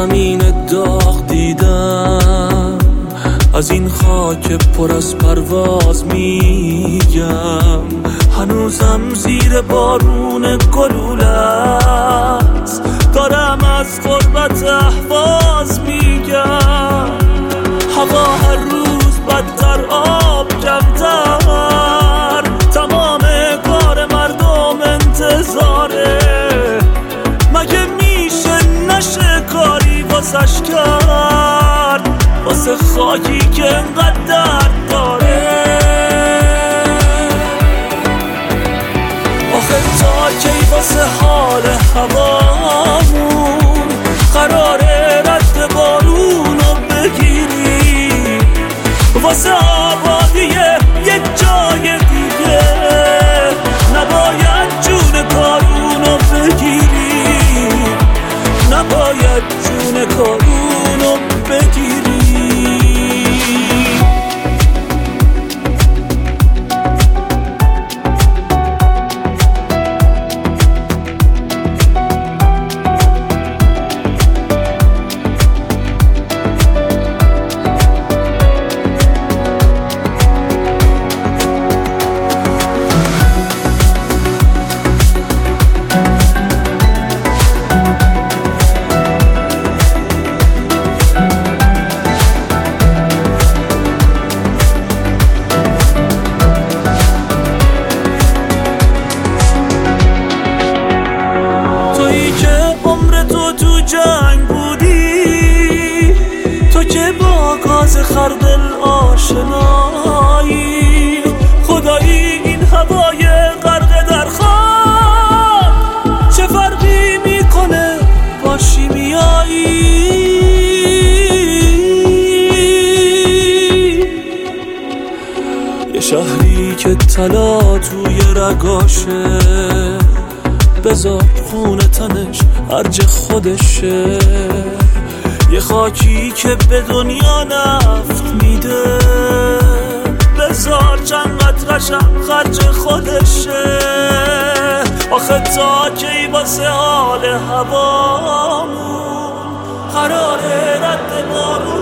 زمین داغ دیدم، از این خاک پر از پرواز میگم. هنوزم زیر بارون گلوله است، دارم از غربت اهواز میگم. هوا هر روز بدتر، آب کمتر، تمام کار مردم انتظاره. مگه میشه نشه کاری واسش کرد، واسه خاکی که انقدر درد داره؟ آخه تا کی واسه حال هوامون قراره رد بارونو بگیری؟ واسه آبادی یک جای دیگه نباید جون کارونو بگیری، نباید جون کارونو بگیری. جنگ بودی تو که با گاز خردل آشنایی، خدایی این هوای غرق در خاک چه فرقی میکنه با شیمیایی؟ یه شهری که طلا توی رگاشه، بذار خونه تنش ارج خودشه. یه خاکی که به دنیا نفت میده، بذار چند قطرشم خرج خودشه. آخه تا کی واسه حال هوامون قراره رد بارون